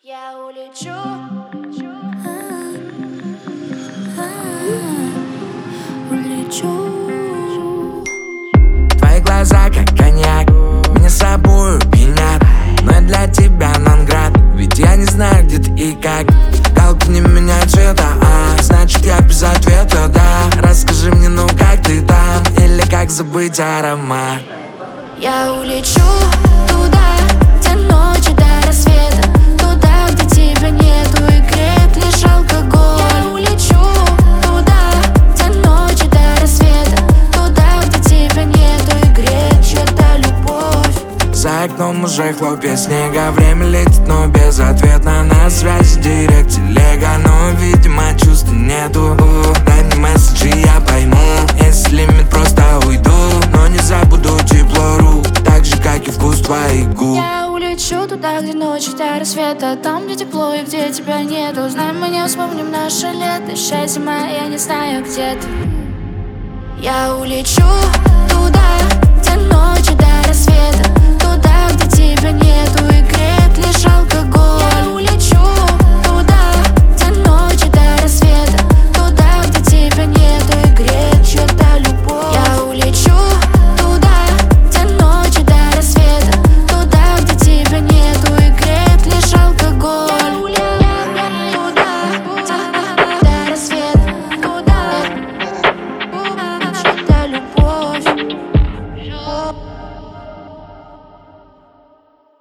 Я улечу, улечу. Твои глаза как коньяк, меня с собою пьянят. Но я для тебя нон-град, ведь я не знаю, где ты и как. Галки не меняют цвета, значит я без ответа, да. Расскажи мне, ну как ты там, или как забыть аромат. Я улечу туда, где ночи до рассвета, туда, где тебя нету и греет лишь алкоголь. Я улечу туда, где ночи до рассвета, туда, где тебя нету и греет чья-то любовь. За окном уже хлопья снега, время летит, но безответно. На связи директ телега, но, видимо, чувств нету. Дай мне месседжи, я пойму, если лимит, просто уйду. Но не забуду тепло рук, так же, как и вкус твоих губ. Я улечу туда, где ночи до рассвета, там, где тепло и где тебя нету. Знай, мы не вспомним наше лето, счастье мое, я не знаю, где ты. Я улечу туда, где ночь